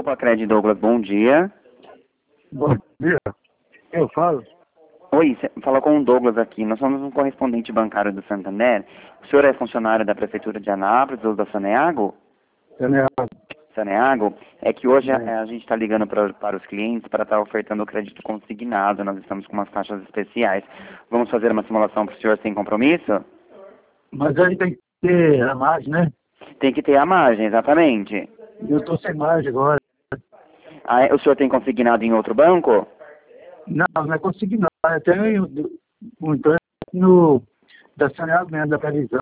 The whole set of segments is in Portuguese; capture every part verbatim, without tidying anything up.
Poupa Crédito Douglas, bom dia. Bom dia, eu falo. Oi, você fala com o Douglas aqui. Nós somos um correspondente bancário do Santander. O senhor é funcionário da Prefeitura de Anápolis ou da Saneago? Saneago. Saneago? É que hoje É. a, a gente está ligando pra, para os clientes para estar ofertando o crédito consignado. Nós estamos com umas taxas especiais. Vamos fazer uma simulação para o senhor sem compromisso? Mas aí tem que ter a margem, né? Tem que ter a margem, exatamente. Eu estou sem margem agora. Ah, é? O senhor tem consignado em outro banco? Não, não é conseguir não. Eu tenho um empréstimo no, da Saneago mesmo, da previsão.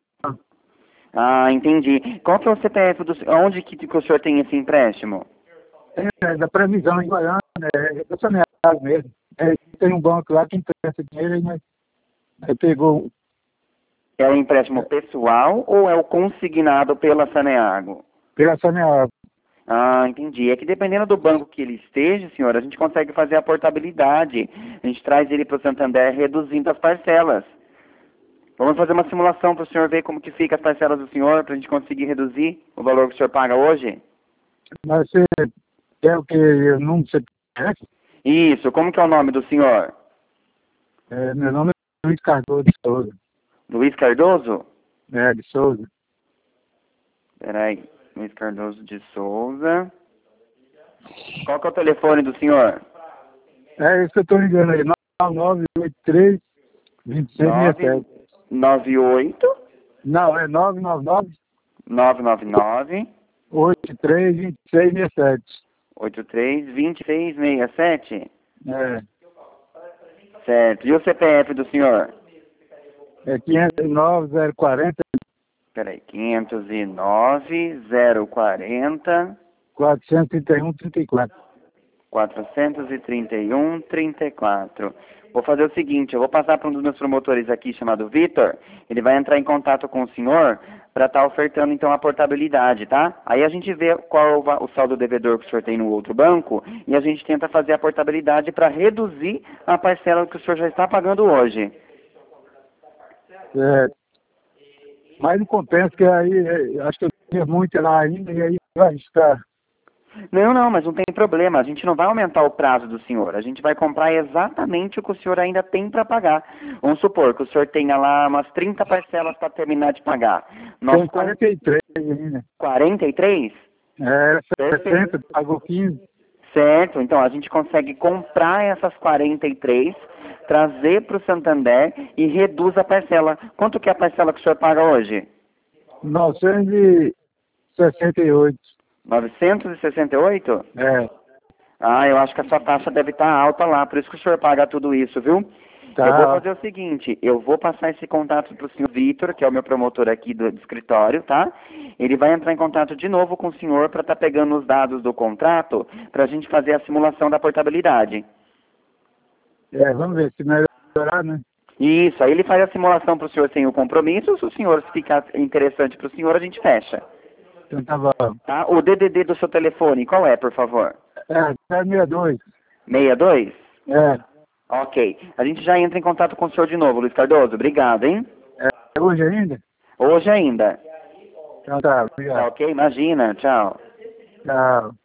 Ah, entendi. Qual que é o C P F do senhor? Onde que, que o senhor tem esse empréstimo? É, da previsão em Goiânia, é da Saneago mesmo. É, tem um banco lá que empresta dinheiro, mas aí pegou. É o empréstimo pessoal ou é o consignado pela Saneago? Pela Saneago. Ah, entendi. É que dependendo do banco que ele esteja, senhor, a gente consegue fazer a portabilidade. A gente traz ele para o Santander reduzindo as parcelas. Vamos fazer uma simulação para o senhor ver como que fica as parcelas do senhor, para a gente conseguir reduzir o valor que o senhor paga hoje? Mas você quer o que? Eu não sei. Isso. Como que é o nome do senhor? É, meu nome é Luiz Cardoso de Souza. Luiz Cardoso? É, de Souza. Peraí. Luiz Cardoso de Souza. Qual que é o telefone do senhor? É isso que eu estou ligando aí. nove nove oito três, dois seis seis sete. nove oito Não, é nove nove nove, nove nove nove oito três, dois seis seis sete. oito três dois seis seis sete. É, Certo. E o C P F do senhor? é quinhentos e nove, zero quarenta, Peraí. quinhentos e nove, zero quarenta, quatrocentos e trinta e um, trinta e quatro. quatrocentos e trinta e um, trinta e quatro. Vou fazer o seguinte, eu vou passar para um dos meus promotores aqui, chamado Vitor. Ele vai entrar em contato com o senhor para estar ofertando, então, a portabilidade, tá? Aí a gente vê qual o saldo devedor que o senhor tem no outro banco e a gente tenta fazer a portabilidade para reduzir a parcela que o senhor já está pagando hoje. É, mas não compensa que aí, é, acho que eu tinha muito lá ainda e aí vai estar. Não, não, mas não tem problema. A gente não vai aumentar o prazo do senhor. A gente vai comprar exatamente o que o senhor ainda tem para pagar. Vamos supor que o senhor tenha lá umas trinta parcelas para terminar de pagar. Nós Tem quarenta e três ainda. quarenta e três? É, Perfeito. sessenta, pagou quinze. Certo. Então a gente consegue comprar essas quarenta e três, trazer para o Santander e reduz a parcela. Quanto que é a parcela que o senhor paga hoje? novecentos e sessenta e oito. novecentos e sessenta e oito? É, Ah, eu acho que a sua taxa deve estar alta lá, por isso que o senhor paga tudo isso, viu? tá. Eu vou fazer o seguinte, eu vou passar esse contato para o senhor Vitor, que é o meu promotor aqui do, do escritório, tá? Ele vai entrar em contato de novo com o senhor para estar pegando os dados do contrato para a gente fazer a simulação da portabilidade. É, vamos ver se melhorar, né? Isso, aí ele faz a simulação para o senhor sem o compromisso, se o senhor ficar interessante para o senhor, a gente fecha. Então tá bom. Tá? O D D D do seu telefone, qual é, por favor? É, é sessenta e dois. sessenta e dois? É, Ok. A gente já entra em contato com o senhor de novo, Luiz Cardoso. Obrigado, hein? é hoje ainda? Hoje ainda. Então tá, Tá obrigado. ok? Imagina. Tchau. Tchau.